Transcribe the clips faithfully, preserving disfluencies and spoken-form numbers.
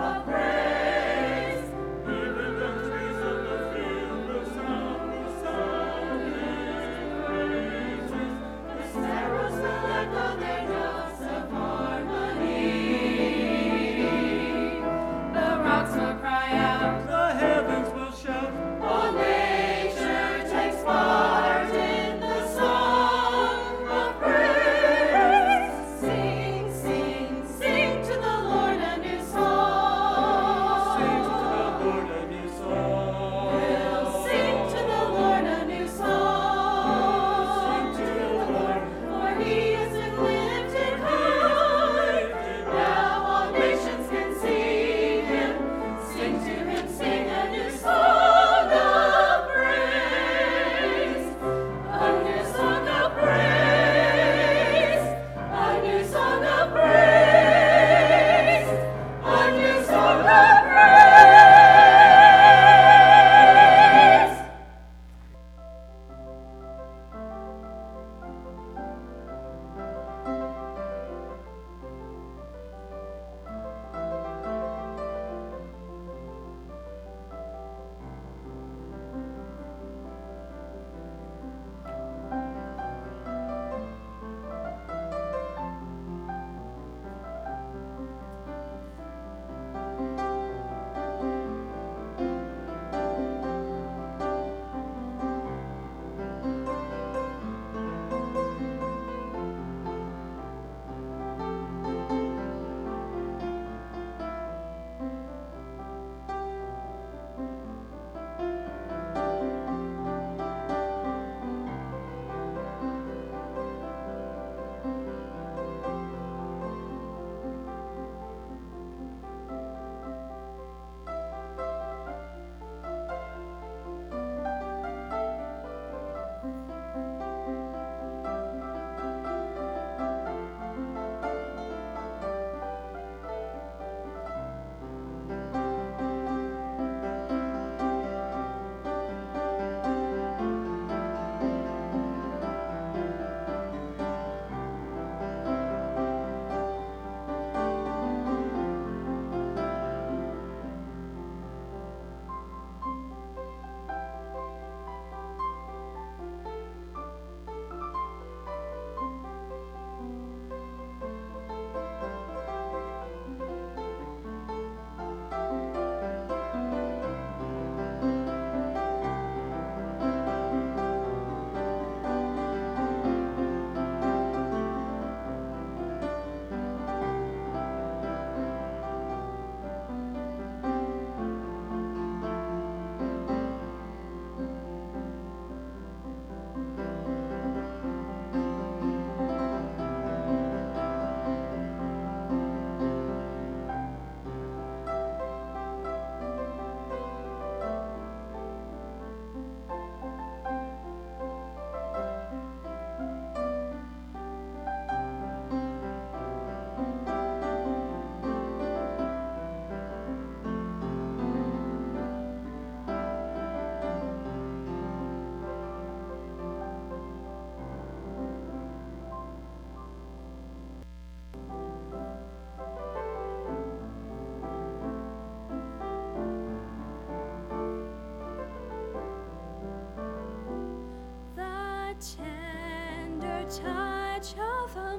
touch of a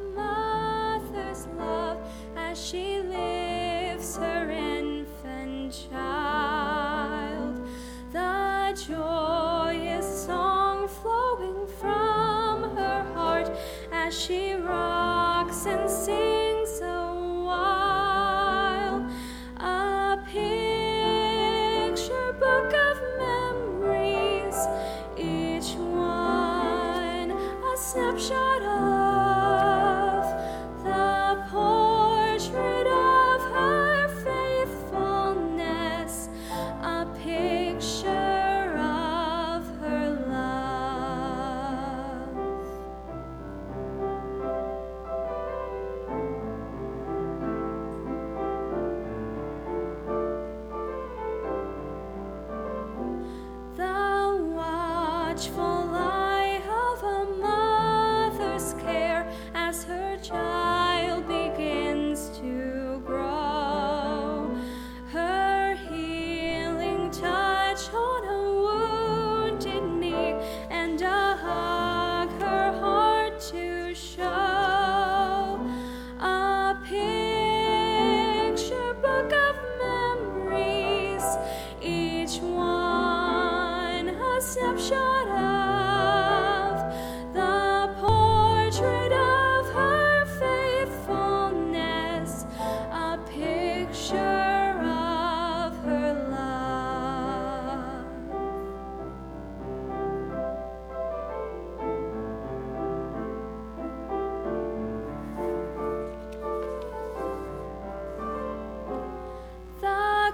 mother's love as she lifts her infant child. The joyous song flowing from her heart as she rocks and sings a while. A picture book of memories, each one a snapshot of the portrait of her faithfulness, a picture of her love.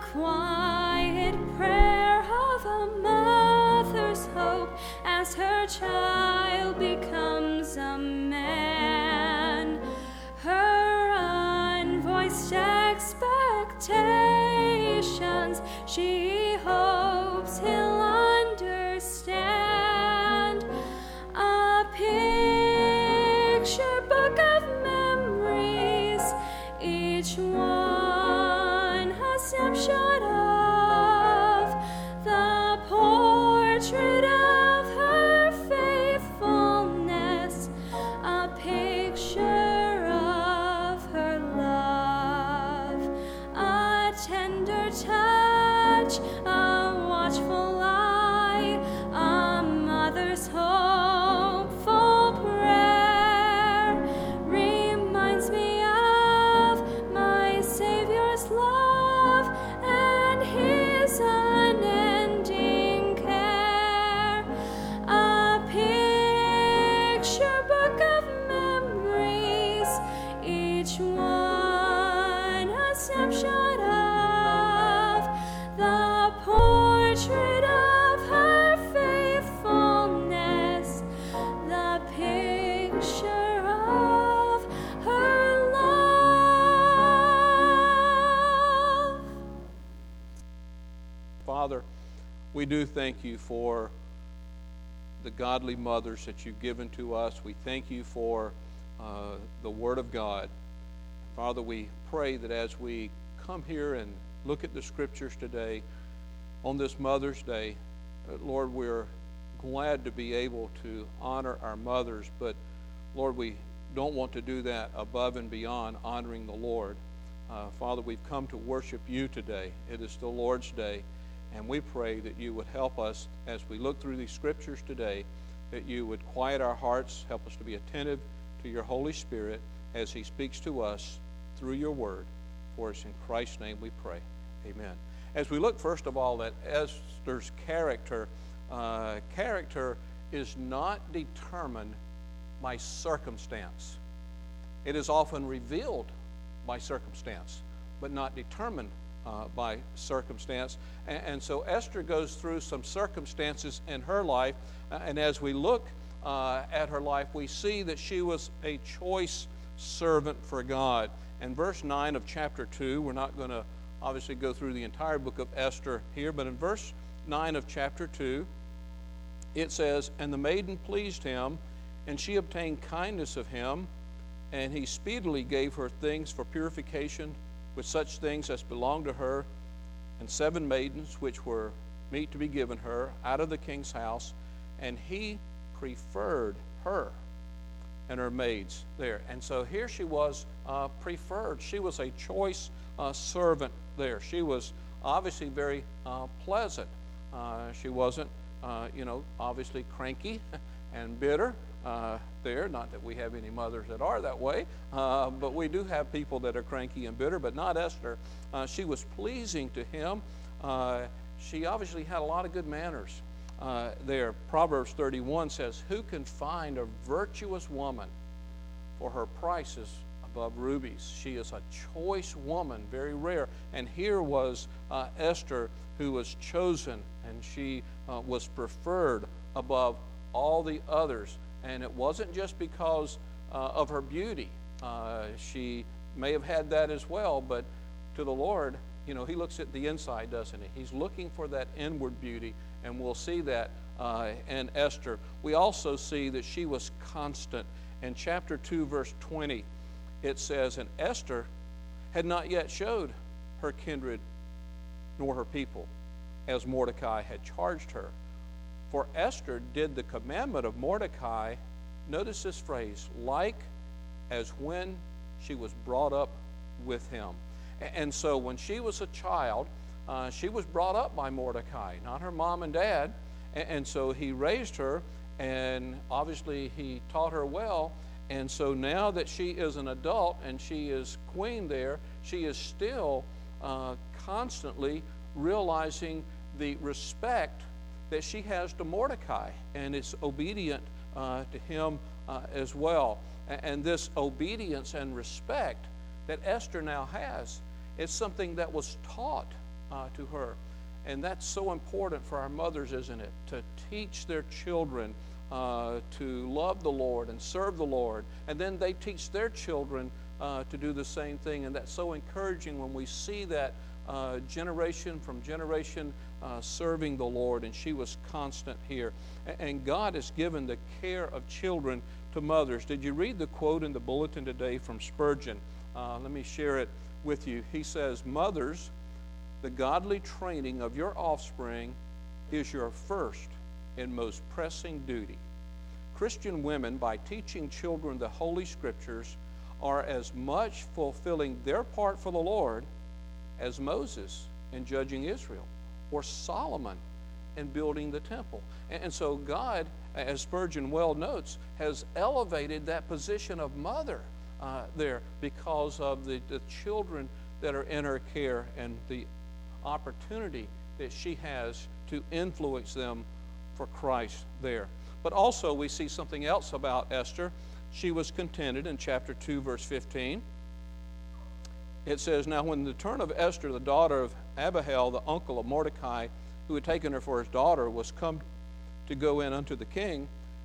quiet prayer of a mother's hope as her child becomes a man. Her unvoiced expectations, she hopes he'll understand. A picture book of memories, each one a snapshot of the portrait of her faithfulness, a picture of her love, a tender touch, a watchful eye, a mother's hopeful prayer reminds me of my Savior's love and his unending care. A picture book of memories, each one a snapshot of the portrait of her faithfulness, the picture of her love. Father, we do thank you for the godly mothers that you've given to us. We thank you for uh, the Word of God. Father, we pray that as we come here and look at the Scriptures today, on this Mother's Day, uh, Lord, we're glad to be able to honor our mothers, but Lord, we don't want to do that above and beyond honoring the Lord. Uh, Father, we've come to worship you today. It is the Lord's Day, and we pray that you would help us as we look through these Scriptures today, that you would quiet our hearts, help us to be attentive to your Holy Spirit as he speaks to us through your word. For us in Christ's name we pray. Amen. As we look first of all at Esther's character, uh, character is not determined by circumstance. It is often revealed by circumstance, but not determined uh, by circumstance. And, and so Esther goes through some circumstances in her life, uh, and as we look uh, at her life, we see that she was a choice servant for God. In verse nine of chapter two, we're not going to obviously go through the entire book of Esther here, but in verse nine of chapter two, it says, "And the maiden pleased him, and she obtained kindness of him, and he speedily gave her things for purification with such things as belonged to her, and seven maidens which were meet to be given her out of the king's house, and he preferred her and her maids there." And so here she was uh, preferred. She was a choice uh, servant there. She was obviously very uh, pleasant. Uh, she wasn't, uh, you know, obviously cranky and bitter uh, there. Not that we have any mothers that are that way, uh, but we do have people that are cranky and bitter, but not Esther. Uh, she was pleasing to him. Uh, she obviously had a lot of good manners. Uh, there, Proverbs thirty-one says, "Who can find a virtuous woman? For her price is above rubies." She is a choice woman, very rare. And here was uh, Esther, who was chosen, and she uh, was preferred above all the others. And it wasn't just because uh, of her beauty. Uh, she may have had that as well, but to the Lord, you know, he looks at the inside, doesn't he? He's looking for that inward beauty, and we'll see that uh, in Esther. We also see that she was constant. In chapter two, verse twenty, it says, "And Esther had not yet showed her kindred nor her people, as Mordecai had charged her. For Esther did the commandment of Mordecai," notice this phrase, "like as when she was brought up with him." And so when she was a child, uh, she was brought up by Mordecai, not her mom and dad. And so he raised her, and obviously he taught her well. And so now that she is an adult and she is queen there, she is still uh, constantly realizing the respect that she has to Mordecai, and is obedient uh, to him uh, as well. And this obedience and respect that Esther now has, it's something that was taught uh, to her. And that's so important for our mothers, isn't it? To teach their children uh, to love the Lord and serve the Lord. And then they teach their children uh, to do the same thing. And that's so encouraging when we see that uh, generation from generation uh, serving the Lord. And she was constant here. And God has given the care of children to mothers. Did you read the quote in the bulletin today from Spurgeon? Uh, let me share it with you. He says, "Mothers, the godly training of your offspring is your first and most pressing duty. Christian women, by teaching children the Holy Scriptures, are as much fulfilling their part for the Lord as Moses in judging Israel, or Solomon in building the temple." And, and so God, as Spurgeon well notes, has elevated that position of mother uh, there because of the, the children that are in her care and the opportunity that she has to influence them for Christ there. But also we see something else about Esther. She was contented in chapter two, verse fifteen. It says, "Now when the turn of Esther, the daughter of Abihail, the uncle of Mordecai, who had taken her for his daughter, was come to go in unto the king,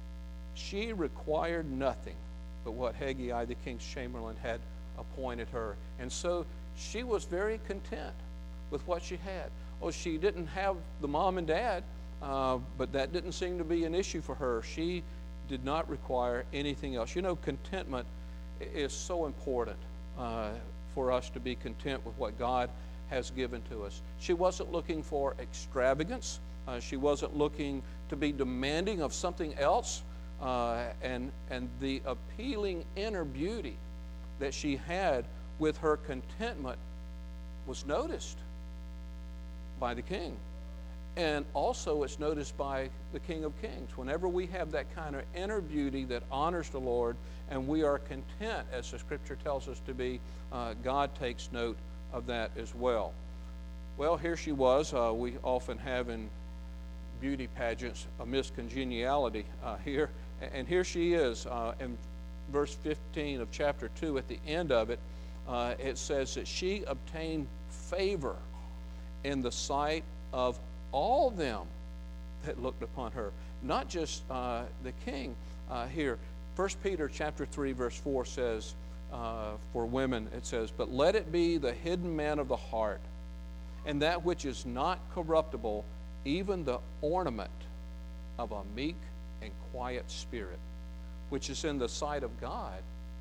she required nothing but what Hegai, the king's chamberlain, had appointed her." And so she was very content with what she had. Oh, she didn't have the mom and dad, uh, but that didn't seem to be an issue for her. She did not require anything else. You know, contentment is so important uh, for us to be content with what God has given to us. She wasn't looking for extravagance. Uh, she wasn't looking to be demanding of something else. Uh, and, and the appealing inner beauty that she had with her contentment was noticed by the king. And also it's noticed by the King of Kings. Whenever we have that kind of inner beauty that honors the Lord and we are content, as the Scripture tells us to be, uh, God takes note of that as well. Well, here she was. Uh, we often have in beauty pageants a miscongeniality uh, here. And here she is uh, in verse fifteen of chapter two. At the end of it, uh, it says that she obtained favor in the sight of all them that looked upon her, not just uh, the king uh, here. First Peter chapter three, verse four says, uh, for women, it says, "But let it be the hidden man of the heart, and that which is not corruptible, even the ornament of a meek and quiet spirit, which is in the sight of God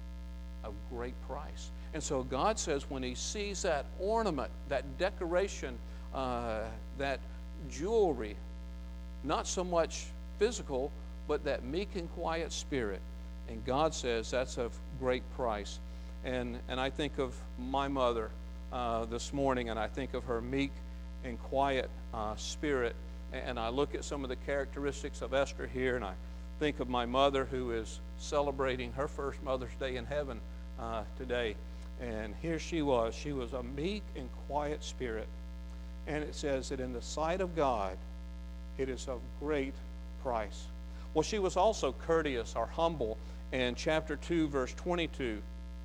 of great price." And so God says when he sees that ornament, that decoration, uh, that jewelry, not so much physical, but that meek and quiet spirit, and God says that's of great price. And, and I think of my mother uh, this morning, and I think of her meek and quiet uh, spirit. And I look at some of the characteristics of Esther here, and I think of my mother who is celebrating her first Mother's Day in heaven uh, today. And here she was. She was a meek and quiet spirit. And it says that in the sight of God, it is of great price. Well, she was also courteous or humble. In chapter two, verse twenty-two,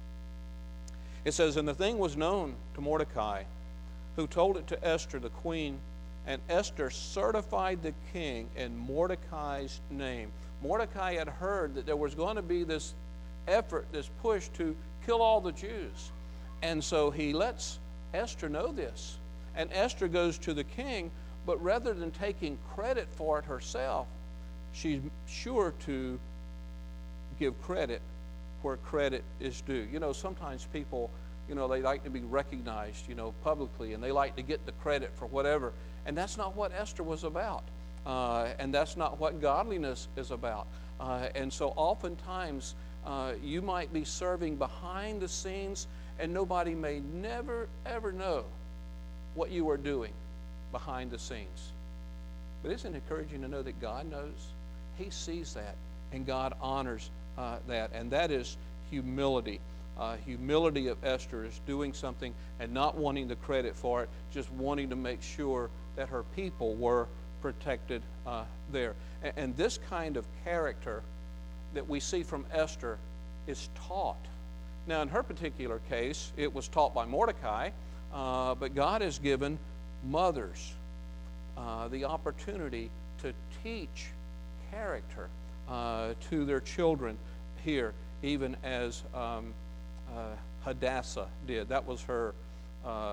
it says, "And the thing was known to Mordecai, who told it to Esther the queen, and Esther certified the king in Mordecai's name." Mordecai had heard that there was going to be this effort, this push to kill all the Jews. And so he lets Esther know this. And Esther goes to the king, but rather than taking credit for it herself, she's sure to give credit where credit is due. You know, sometimes people, you know, they like to be recognized, you know, publicly, and they like to get the credit for whatever. And that's not what Esther was about. Uh, and that's not what godliness is about. Uh, and so oftentimes uh, you might be serving behind the scenes, and nobody may never, ever know what you are doing behind the scenes. But isn't it encouraging to know that God knows? He sees that, and God honors uh, that. And that is humility. Uh, humility of Esther is doing something and not wanting the credit for it, just wanting to make sure that her people were protected uh, there. And, and this kind of character that we see from Esther is taught. Now, in her particular case, it was taught by Mordecai, uh, but God has given mothers uh, the opportunity to teach character uh, to their children here, even as um, uh, Hadassah did. That was her uh,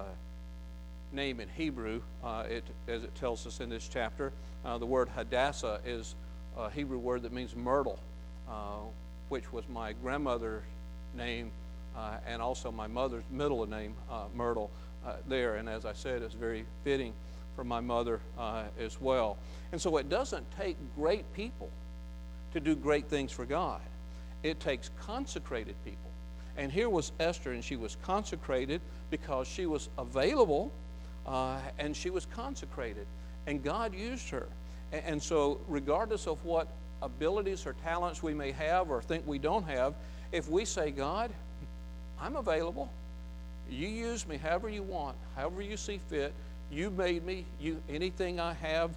name in Hebrew, uh, it, as it tells us in this chapter. Uh, the word Hadassah is a Hebrew word that means myrtle, uh, which was my grandmother's name uh, and also my mother's middle name, uh, Myrtle, uh, there. And as I said, it's very fitting for my mother uh, as well. And so it doesn't take great people to do great things for God. It takes consecrated people. And here was Esther, and she was consecrated because she was available uh, and she was consecrated. And God used her. And, and so regardless of what abilities or talents we may have or think we don't have, if we say, God, I'm available. You use me however you want, however you see fit. You made me. You anything I have,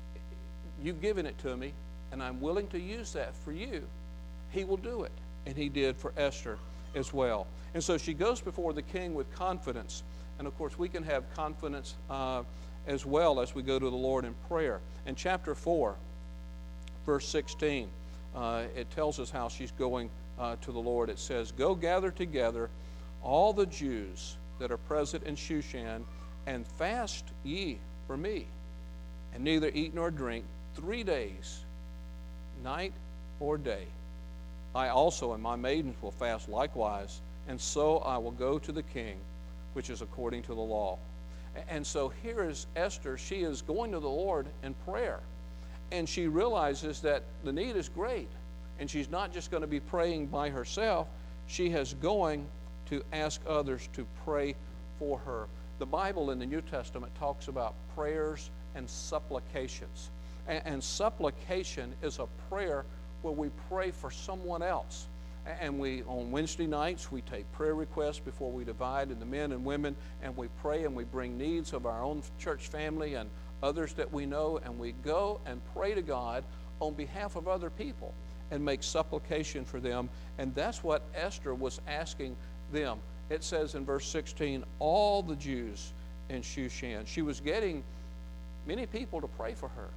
you've given it to me, and I'm willing to use that for you. He will do it. And he did for Esther as well. And so she goes before the king with confidence. And of course, we can have confidence uh, as well as we go to the Lord in prayer. In chapter four, verse sixteen, uh, it tells us how she's going uh, to the Lord. It says, "Go gather together all the Jews that are present in Shushan, and fast ye for me, and neither eat nor drink three days, night or day. I also and my maidens will fast likewise, and so I will go to the king, which is according to the law." And so here is Esther. She is going to the Lord in prayer, and she realizes that the need is great, and she's not just going to be praying by herself. She is going to ask others to pray for her. The Bible in the New Testament talks about prayers and supplications. And, and supplication is a prayer where we pray for someone else. And we, on Wednesday nights, we take prayer requests before we divide into men and women, and we pray and we bring needs of our own church family and others that we know, and we go and pray to God on behalf of other people and make supplication for them. And that's what Esther was asking them. It says in verse sixteen, all the Jews in Shushan. She was getting many people to pray for her.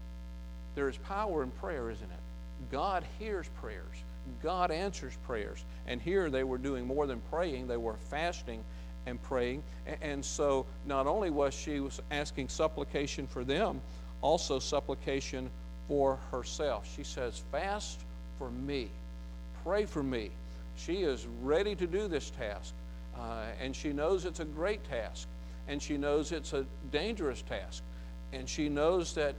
There is power in prayer, isn't it? God hears prayers. God answers prayers. And here they were doing more than praying. They were fasting and praying. And so not only was she was asking supplication for them, also supplication for herself. She says, fast for me. Pray for me. She is ready to do this task. Uh, and she knows it's a great task. And she knows it's a dangerous task. And she knows that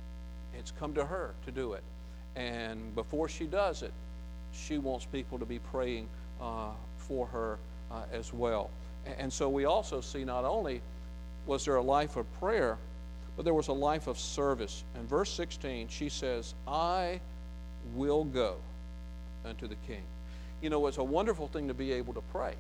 it's come to her to do it. And before she does it, she wants people to be praying uh, for her uh, as well. And, and so we also see not only was there a life of prayer, but there was a life of service. In verse sixteen, she says, I will go unto the king. You know, it's a wonderful thing to be able to pray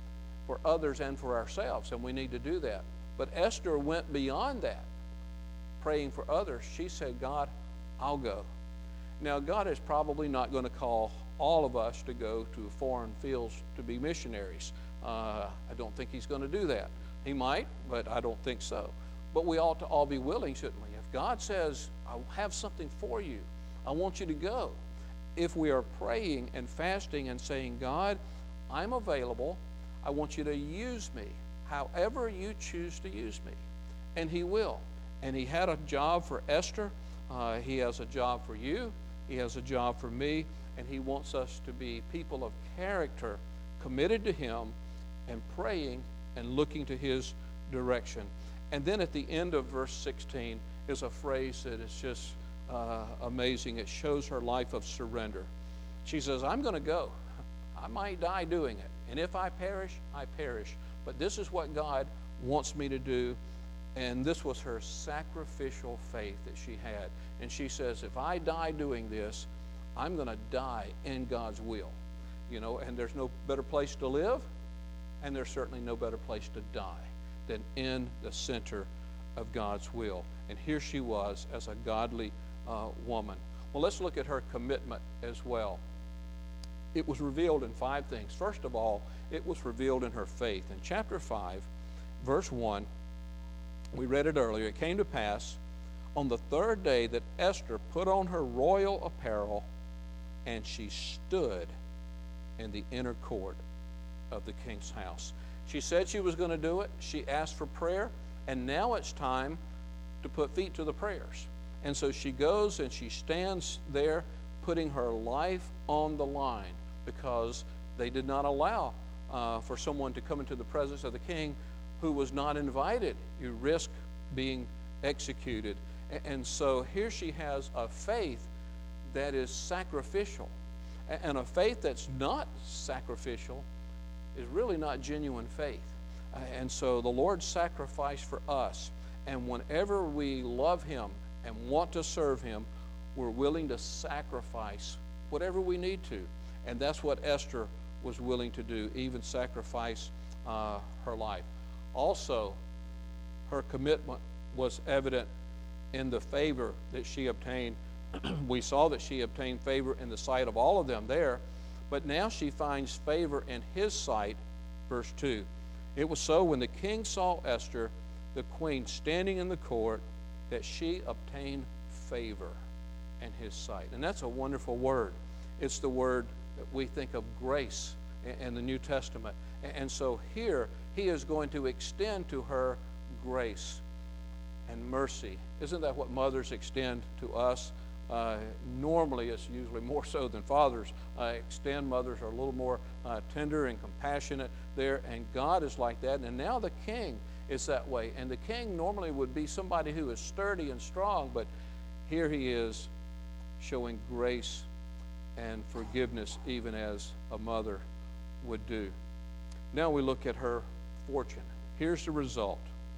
for others and for ourselves, and we need to do that. But Esther went beyond that, praying for others. She said, God, I'll go. Now, God is probably not going to call all of us to go to foreign fields to be missionaries. Uh, I don't think he's going to do that. He might, but I don't think so. But we ought to all be willing, shouldn't we? If God says, I have something for you, I want you to go. If we are praying and fasting and saying, God, I'm available. I want you to use me however you choose to use me. And he will. And he had a job for Esther. Uh, he has a job for you. He has a job for me. And he wants us to be people of character, committed to him and praying and looking to his direction. And then at the end of verse sixteen is a phrase that is just uh, amazing. It shows her life of surrender. She says, I'm going to go. I might die doing it. And if I perish, I perish. But this is what God wants me to do. And this was her sacrificial faith that she had. And she says, if I die doing this, I'm going to die in God's will. You know, and there's no better place to live, and there's certainly no better place to die than in the center of God's will. And here she was as a godly uh, woman. Well, let's look at her commitment as well. It was revealed in five things. First of all, it was revealed in her faith. In chapter five, verse one, We read it earlier. It came to pass on the third day that Esther put on her royal apparel, and she stood in the inner court of the king's house. She said she was going to do it. She asked for prayer, and now it's time to put feet to the prayers. And so she goes and she stands there putting her life on the line, because they did not allow uh, for someone to come into the presence of the king who was not invited. You risk being executed. And so here she has a faith that is sacrificial. And a faith that's not sacrificial is really not genuine faith. And so the Lord sacrificed for us. And whenever we love Him and want to serve Him, we're willing to sacrifice whatever we need to. And that's what Esther was willing to do, even sacrifice uh, her life. Also, her commitment was evident in the favor that she obtained. We saw that she obtained favor in the sight of all of them there, but now she finds favor in his sight. Verse two. It was so when the king saw Esther, the queen, standing in the court, that she obtained favor in his sight. And that's a wonderful word. It's the word that we think of grace in the New Testament. And so here, he is going to extend to her grace and mercy. Isn't that what mothers extend to us? Uh, normally, it's usually more so than fathers uh, extend. Mothers are a little more uh, tender and compassionate there, and God is like that. And now the king is that way. And the king normally would be somebody who is sturdy and strong, but here he is showing grace and forgiveness, even as a mother would do. Now we look at her fortune. Here's the result.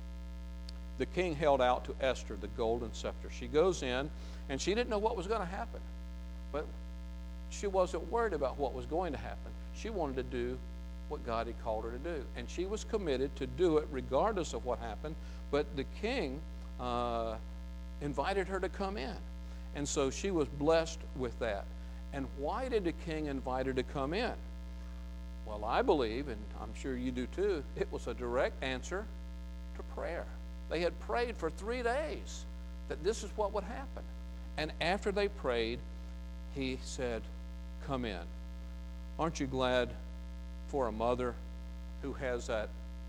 The king held out to Esther the golden scepter. She goes in, and she didn't know what was going to happen. But she wasn't worried about what was going to happen. She wanted to do what God had called her to do. And she was committed to do it regardless of what happened. But the king uh, invited her to come in. And so she was blessed with that. And why did the king invite her to come in? Well, I believe, and I'm sure you do too, it was a direct answer to prayer. They had prayed for three days that this is what would happen. And after they prayed, he said, come in. Aren't you glad for a mother who has that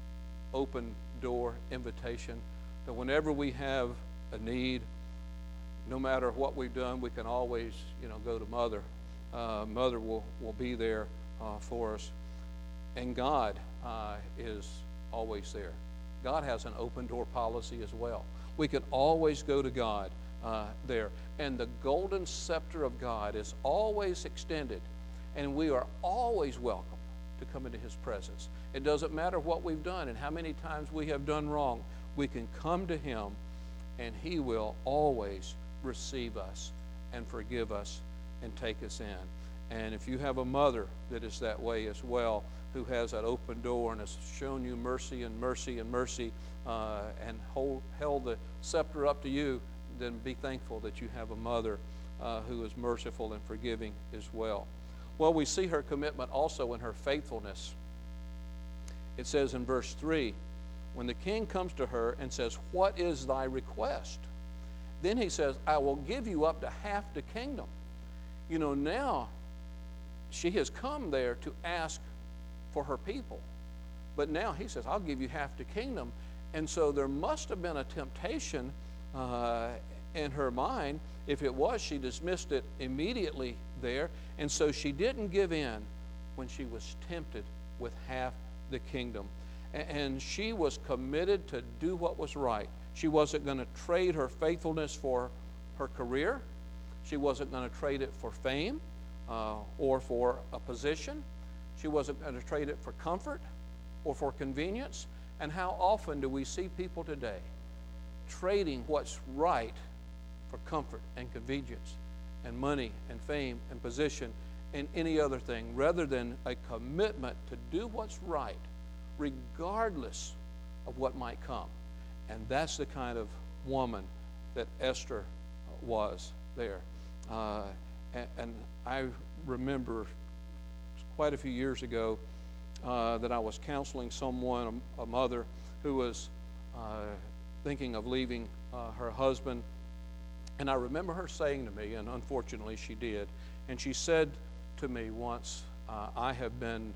open door invitation, that whenever we have a need, no matter what we've done, we can always, you know, go to mother. Uh, mother will, will be there uh, for us. And God uh, is always there. God has an open door policy as well. We can always go to God uh, there. And the golden scepter of God is always extended, and we are always welcome to come into His presence. It doesn't matter what we've done and how many times we have done wrong. We can come to Him, and He will always receive us and forgive us and take us in. And if you have a mother that is that way as well, who has that open door and has shown you mercy and mercy and mercy uh, and hold, held the scepter up to you, then be thankful that you have a mother uh, who is merciful and forgiving as well. Well, we see her commitment also in her faithfulness. It says in verse three, when the king comes to her and says, what is thy request? Then he says, I will give you up to half the kingdom. You know, now she has come there to ask for her people. But now he says, I'll give you half the kingdom. And so there must have been a temptation uh, in her mind. If it was, she dismissed it immediately there. And so she didn't give in when she was tempted with half the kingdom. And she was committed to do what was right. She wasn't going to trade her faithfulness for her career. She wasn't going to trade it for fame uh, or for a position. She wasn't going to trade it for comfort or for convenience. And how often do we see people today trading what's right for comfort and convenience and money and fame and position and any other thing, rather than a commitment to do what's right regardless of what might come? And that's the kind of woman that Esther was there. Uh, and, and I remember quite a few years ago uh, that I was counseling someone, a, a mother, who was uh, thinking of leaving uh, her husband. And I remember her saying to me, and unfortunately she did, and she said to me once, uh, I have been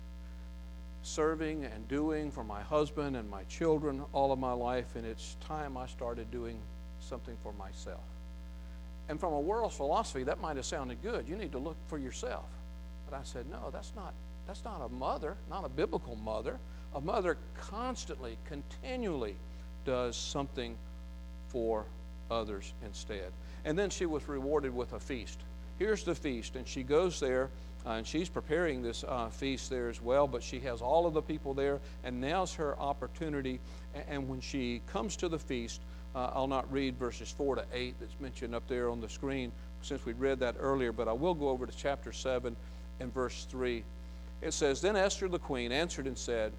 serving and doing for my husband and my children all of my life, and it's time I started doing something for myself. And from a world's philosophy, that might have sounded good. You need to look for yourself. But I said, no, that's not, that's not a mother, not a biblical mother. A mother constantly, continually does something for others instead. And then she was rewarded with a feast. Here's the feast, and she goes there, uh, and she's preparing this uh, feast there as well, but she has all of the people there, and now's her opportunity. And, and when she comes to the feast, uh, I'll not read verses four to eight that's mentioned up there on the screen since we read that earlier, but I will go over to chapter seven and verse three. It says, Then Esther the queen answered and said,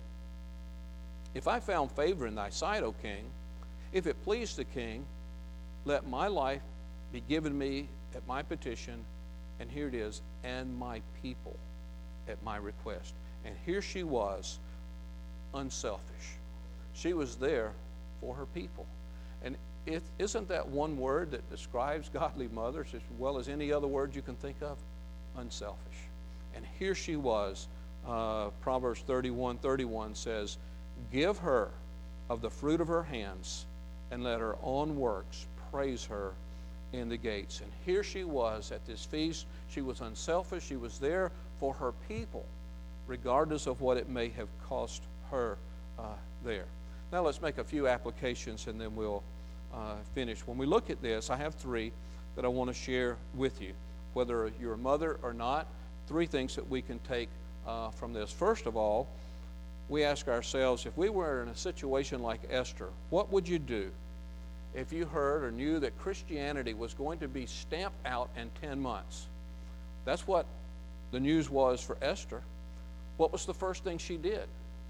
If I found favor in thy sight, O king, if it please the king, let my life be given me at my petition, and here it is, and my people at my request. And here she was, unselfish. She was there for her people. And it, isn't that one word that describes godly mothers as well as any other word you can think of? Unselfish. And here she was. Uh, Proverbs thirty-one thirty-one says, Give her of the fruit of her hands, and let her own works praise her in the gates. And here she was at this feast. She was unselfish. She was there for her people, regardless of what it may have cost her uh, there. Now let's make a few applications, and then we'll uh, finish. When we look at this, I have three that I want to share with you. Whether you're a mother or not, three things that we can take uh, from this. First of all, we ask ourselves, if we were in a situation like Esther, what would you do if you heard or knew that Christianity was going to be stamped out in ten months? That's what the news was for Esther. What was the first thing she did?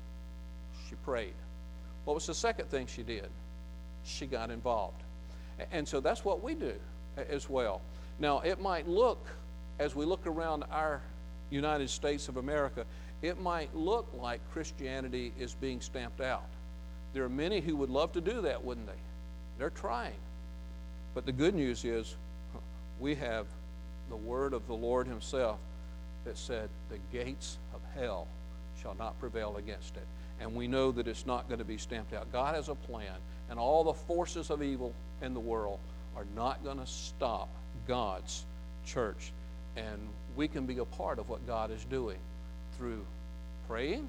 She prayed. What was the second thing she did? She got involved. And so that's what we do as well. Now, it might look, as we look around our United States of America, it might look like Christianity is being stamped out. There are many who would love to do that, wouldn't they? They're trying. But the good news is we have the word of the Lord himself that said the gates of hell shall not prevail against it. And we know that it's not going to be stamped out. God has a plan, and all the forces of evil in the world are not going to stop God's church. And we can be a part of what God is doing through praying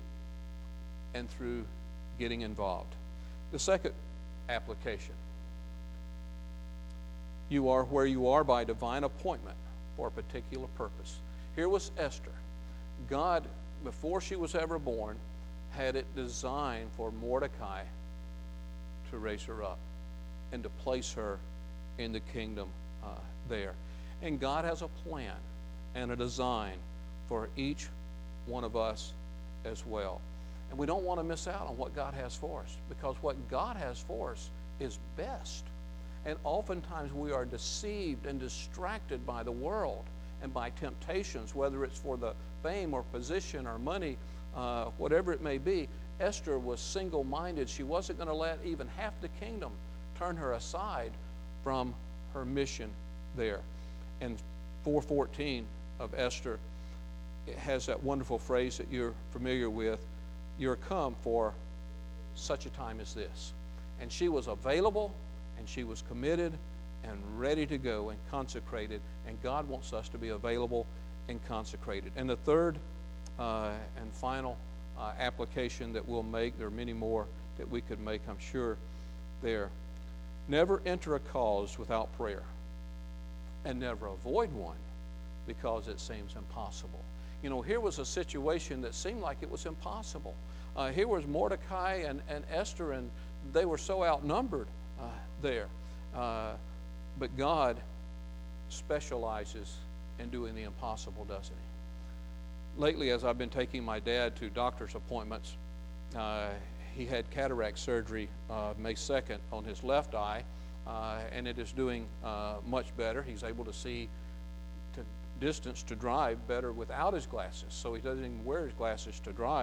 and through getting involved. The second application. You are where you are by divine appointment for a particular purpose. Here was Esther. God, before she was ever born, had it designed for Mordecai to raise her up and to place her in the kingdom uh, there. And God has a plan and a design for each one of us as well. And we don't want to miss out on what God has for us, because what God has for us is best. And oftentimes we are deceived and distracted by the world and by temptations, whether it's for the fame or position or money, uh, whatever it may be. Esther was single-minded. She wasn't going to let even half the kingdom turn her aside from her mission there. And four fourteen of Esther, it has that wonderful phrase that you're familiar with, you're come for such a time as this. And she was available, and she was committed and ready to go and consecrated, and God wants us to be available and consecrated. And the third uh, and final uh, application that we'll make, there are many more that we could make, I'm sure, there. Never enter a cause without prayer, and never avoid one because it seems impossible. You know, here was a situation that seemed like it was impossible. Uh, here was Mordecai and, and Esther, and they were so outnumbered uh, there. Uh, but God specializes in doing the impossible, doesn't he? Lately, as I've been taking my dad to doctor's appointments, uh, he had cataract surgery uh, May second on his left eye, uh, and it is doing uh, much better. He's able to see to distance to drive better without his glasses, so he doesn't even wear his glasses to drive.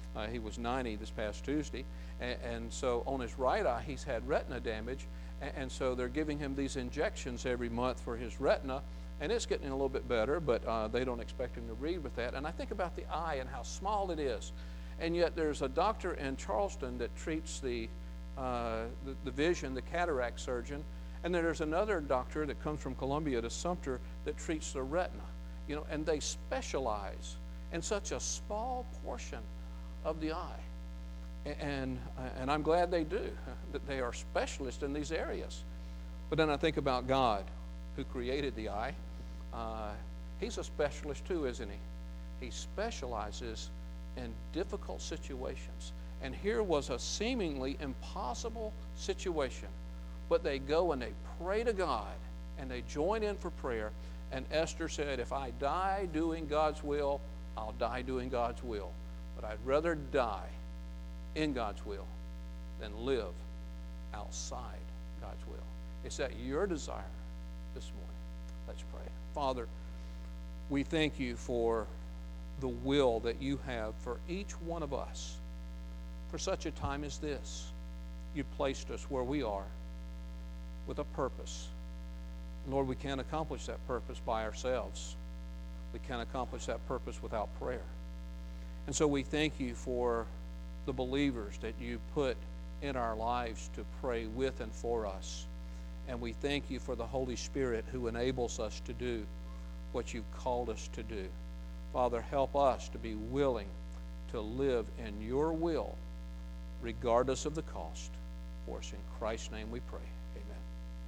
Uh, he was ninety this past Tuesday. And, and so on his right eye, he's had retina damage. And, and so they're giving him these injections every month for his retina. And it's getting a little bit better, but uh, they don't expect him to read with that. And I think about the eye and how small it is. And yet there's a doctor in Charleston that treats the, uh, the, the vision, the cataract surgeon. And then there's another doctor that comes from Columbia to Sumter that treats the retina. You know, and they specialize in such a small portion of the eye. And, and I'm glad they do, that they are specialists in these areas. But then I think about God, who created the eye. Uh, he's a specialist too, isn't he? He specializes in difficult situations. And here was a seemingly impossible situation. But they go and they pray to God, and they join in for prayer. And Esther said, if I die doing God's will, I'll die doing God's will. But I'd rather die in God's will than live outside God's will. Is that your desire this morning? Let's pray. Father, we thank you for the will that you have for each one of us. For such a time as this, you placed us where we are with a purpose. Lord, we can't accomplish that purpose by ourselves. We can't accomplish that purpose without prayer. And so we thank you for the believers that you put in our lives to pray with and for us. And we thank you for the Holy Spirit who enables us to do what you've called us to do. Father, help us to be willing to live in your will regardless of the cost. For us in Christ's name we pray.